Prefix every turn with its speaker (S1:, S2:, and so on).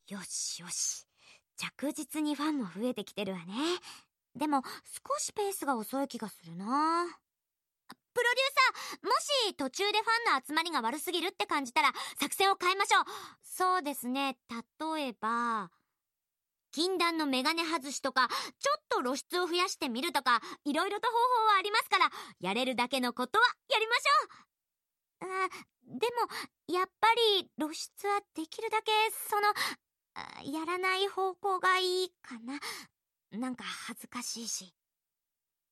S1: よしよし。着実にファンも増えてきてるわね。でも少しペースが遅い気がするな。プロデューサー、もし途中でファンの集まりが悪すぎるって感じたら作戦を変えましょう。そうですね、例えば禁断のメガネ外しとか、ちょっと露出を増やしてみるとか、いろいろと方法はありますから、やれるだけのことはやりましょう。でもやっぱり露出はできるだけやらない方向がいいかな。なんか恥ずかしいし。